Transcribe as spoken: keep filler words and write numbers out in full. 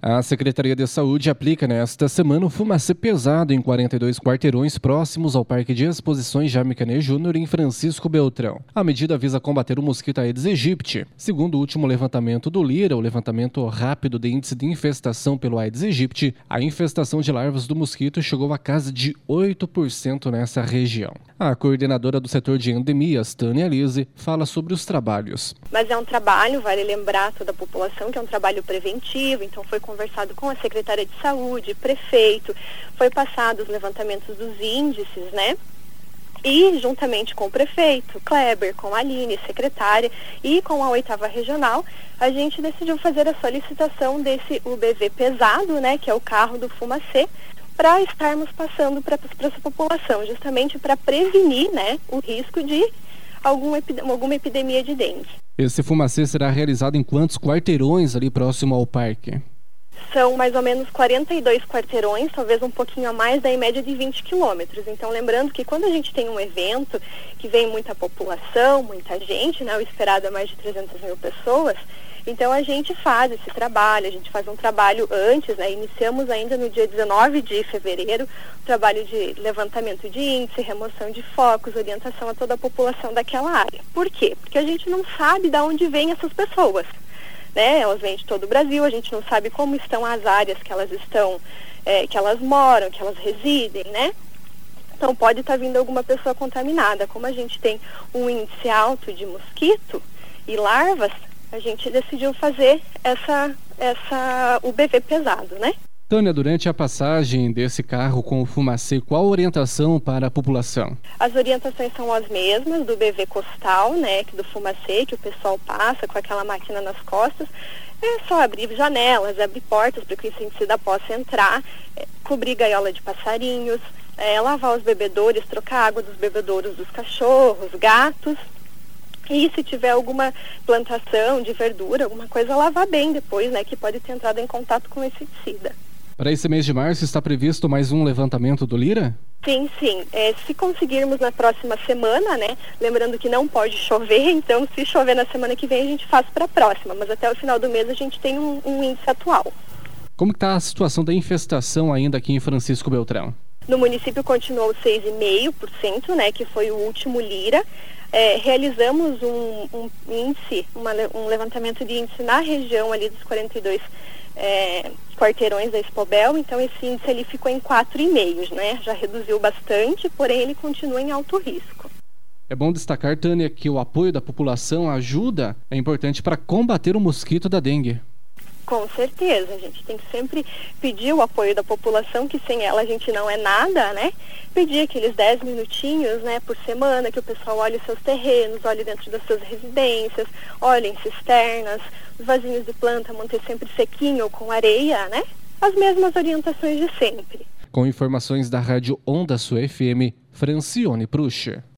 A Secretaria de Saúde aplica nesta semana o fumacê pesado em quarenta e dois quarteirões próximos ao Parque de Exposições Jaime Canet Júnior em Francisco Beltrão. A medida visa combater o mosquito Aedes aegypti. Segundo o último levantamento do Lira, o levantamento rápido de índice de infestação pelo Aedes aegypti, a infestação de larvas do mosquito chegou a casa de oito por cento nessa região. A coordenadora do setor de endemias, Tânia Lise, fala sobre os trabalhos. Mas é um trabalho, vale lembrar toda a população que é um trabalho preventivo, então foi conversado com a secretária de saúde, prefeito, foi passado os levantamentos dos índices, né? E juntamente com o prefeito, Kleber, com a Aline, secretária, e com a oitava regional, a gente decidiu fazer a solicitação desse U B V pesado, né, que é o carro do fumacê, para estarmos passando para essa população, justamente para prevenir, né, o risco de algum epi- alguma epidemia de dengue. Esse fumacê será realizado em quantos quarteirões ali próximo ao parque? São mais ou menos quarenta e dois quarteirões, talvez um pouquinho a mais, da em média de vinte quilômetros. Então, lembrando que quando a gente tem um evento que vem muita população, muita gente, né, o esperado é mais de trezentas mil pessoas, então a gente faz esse trabalho, a gente faz um trabalho antes, né, iniciamos ainda no dia dezenove de fevereiro, o trabalho de levantamento de índice, remoção de focos, orientação a toda a população daquela área. Por quê? Porque a gente não sabe de onde vêm essas pessoas. Né? Elas vêm de todo o Brasil, a gente não sabe como estão as áreas que elas estão, é, que elas moram, que elas residem, né? Então pode estar vindo alguma pessoa contaminada. Como a gente tem um índice alto de mosquito e larvas, a gente decidiu fazer essa, essa U B V pesado, né? Tânia, durante a passagem desse carro com o fumacê, qual a orientação para a população? As orientações são as mesmas do B V costal, né, que do fumacê, que o pessoal passa com aquela máquina nas costas. É só abrir janelas, abrir portas para que o inseticida possa entrar, é, cobrir gaiola de passarinhos, é, lavar os bebedouros, trocar água dos bebedouros dos cachorros, gatos. E se tiver alguma plantação de verdura, alguma coisa, lavar bem depois, né, que pode ter entrado em contato com o inseticida. Para esse mês de março está previsto mais um levantamento do Lira? Sim, sim. É, se conseguirmos na próxima semana, né? Lembrando que não pode chover, então se chover na semana que vem a gente faz para a próxima, mas até o final do mês a gente tem um, um índice atual. Como está a situação da infestação ainda aqui em Francisco Beltrão? No município continuou seis vírgula cinco por cento, né? Que foi o último Lira. É, realizamos um, um índice, uma, um levantamento de índice na região ali dos quarenta e dois é, quarteirões da Expobel, então esse índice ele ficou em quatro vírgula cinco, né? Já reduziu bastante, porém ele continua em alto risco. É bom destacar, Tânia, que o apoio da população, a ajuda, é importante para combater o mosquito da dengue. Com certeza, a gente tem que sempre pedir o apoio da população, que sem ela a gente não é nada, né? Pedir aqueles dez minutinhos, né, por semana, que o pessoal olhe seus terrenos, olhe dentro das suas residências, olhe em cisternas, os vasinhos de planta, manter sempre sequinho com areia, né? As mesmas orientações de sempre. Com informações da Rádio Onda Sul F M, Francione Prucha.